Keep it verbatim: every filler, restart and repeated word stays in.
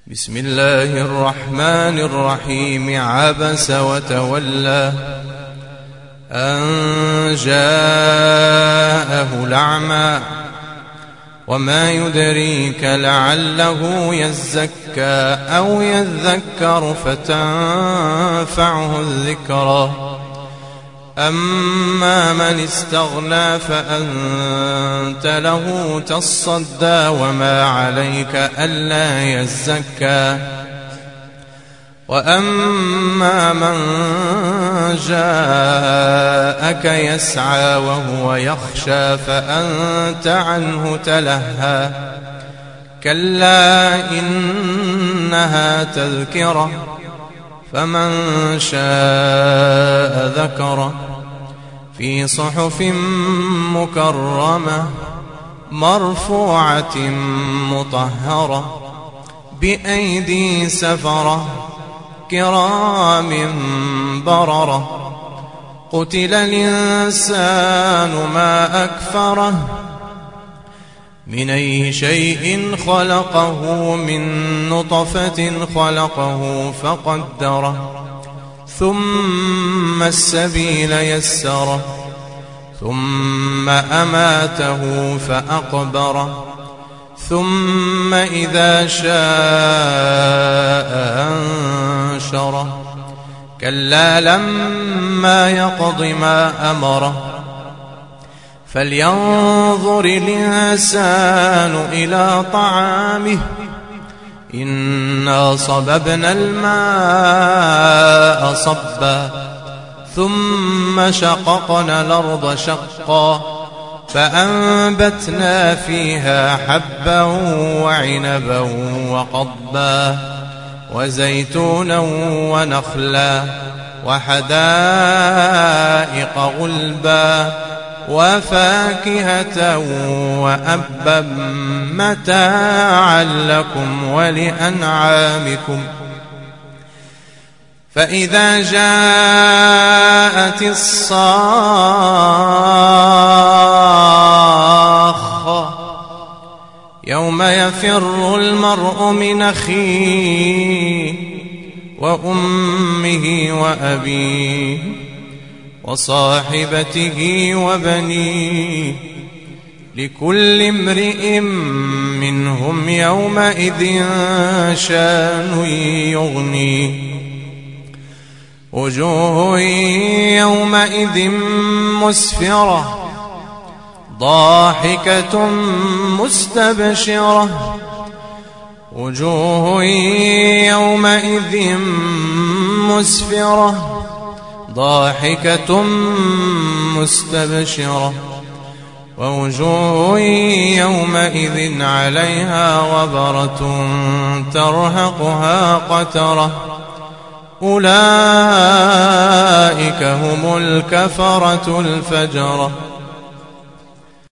بسم الله الرحمن الرحيم. عبس وتولى أن جاءه الأعمى وما يدريك لعله يزكى أو يذكر فتنفعه الذكرى. أما من استغنى فأنت له تصدى وما عليك ألا يزكى. وأما من جاءك يسعى وهو يخشى فأنت عنه تلهى. كلا إنها تذكرة فمن شاء ذكره في صحف مكرمة مرفوعة مطهرة بأيدي سفرة كرام بررة. قتل الإنسان ما أكفره من أي شيء خلقه من نطفة خلقه فقدره ثم السبيل يسره ثم أماته فأقبره ثم إذا شاء أنشره. كلا لما يقض ما أمره فلينظر الإنسان إلى طعامه إنا صببنا الماء صبا ثم شققنا الأرض شقا فأنبتنا فيها حبا وعنبا وقضبا وزيتونا ونخلا وحدائق غلبا وفاكهة وأبا متاعا لكم ولأنعامكم. فإذا جاءت الصاخة يوم يفر المرء من أخيه وأمه وأبيه وصاحبته وبنيه لكل امرئ منهم يومئذ شان يغنيه. وجوه يومئذ مسفرة ضاحكة مستبشرة وجوه يومئذ مسفرة ضاحكة مستبشرة ووجوه يومئذ عليها غبرة ترهقها قترة. أولئك هم الكفرة الفجرة.